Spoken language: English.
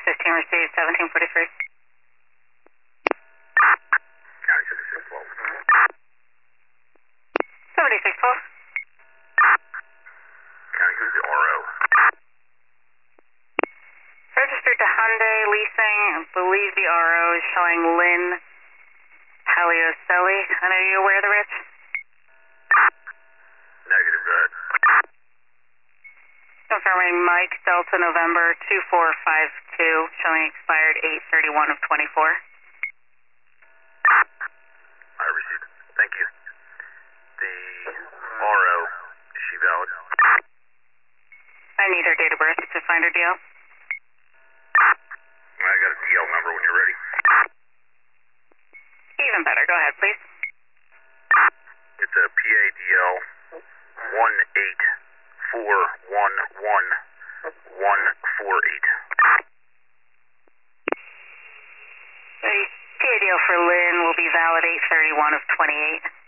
15 received, 1743. County 7612. 7612. County, who's the RO? Registered to Hyundai Leasing. I believe the RO is showing Lynn Halioselli. And are you aware of the Rich? Negative, go ahead. Confirming Mike Delta November 2452, showing expired 8/31 of 24. I received. Thank you. The RO, is she valid? I need her date of birth to find her DL. I got a DL number when you're ready. Even better. Go ahead, please. It's a PADL 184111148. The PADL for Lynn will be valid 8/31 of 28.